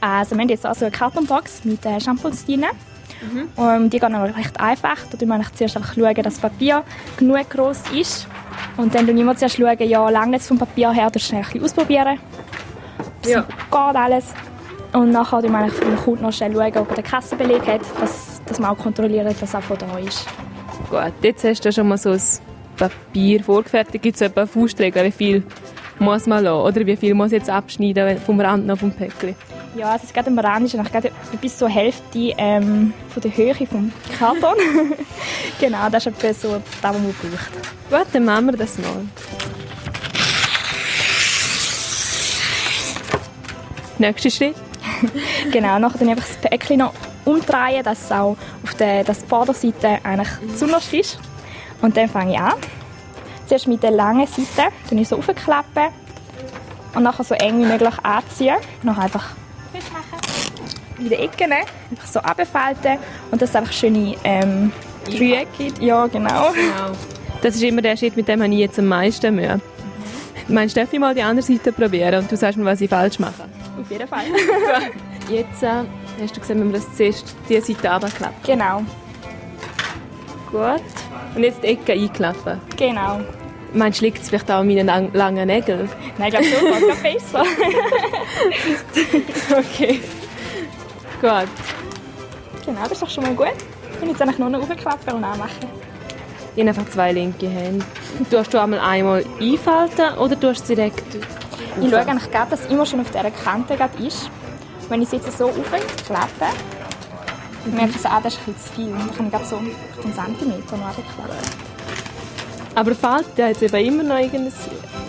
Also wir haben jetzt auch so eine Kartonbox mit Shampoos drin. Die gehen aber recht einfach. Da schauen wir zuerst einfach, schauen, dass das Papier genug gross ist. Und dann schauen wir immer zuerst, ja, lange jetzt vom Papier her, das schnell ein bisschen ausprobieren. Ja. Geht alles. Und nachher schauen wir vom Kunden noch schnell, ob er den Kassenbeleg hat, dass wir auch kontrollieren, dass er von da ist. Gut, jetzt hast du schon mal so ein Papier vorgefertigt. Gibt es etwa eine Faustregel, wie viel muss man lassen? Oder wie viel muss jetzt abschneiden vom Rand noch vom Päckchen? Ja, also es geht am Rand ist gerade bis zur Hälfte von der Höhe vom Karton. Genau, das ist etwa so das, was man braucht. Gut, dann machen wir das mal. Nächster Schritt. Genau, nachher dann einfach das Päckchen noch umdrehen, dass es auch auf der Vorderseite eigentlich zuerst ist. Und dann fange ich an. Zuerst mit der langen Seite dann ich so aufklappen und nachher so eng wie möglich anziehen. Noch einfach festmachen. In die Ecke nehmen, einfach so runterfalten und das einfach schöne Dreiecke gibt. Ja, genau. Das ist immer der Schritt, mit dem habe ich jetzt am meisten Mühe. Meinst du, darf ich mal die andere Seite probieren und du sagst mir, was ich falsch mache? Auf jeden Fall. Jetzt hast du gesehen, wenn wir das zuerst diese Seite runterklappen. Genau. Gut. Und jetzt die Ecke einklappen. Genau. Meinst du, liegt es vielleicht auch an meinen langen Nägeln? Nein, ich glaube schon, das geht besser. Okay. Gut. Genau, das ist doch schon mal gut. Ich kann jetzt eigentlich nur noch aufklappen und anmachen. Ich habe einfach 2 linke Hände. Tust du einmal einfalten oder tust du direkt Ich schaue eigentlich gerade, dass es immer schon auf dieser Kante ist. Wenn ich es jetzt so aufklappe, merke ich so, das ist ein bisschen zu viel. Dann kann ich gerade so einen Zentimeter noch runterklappen. Aber fällt der jetzt eben immer noch irgendein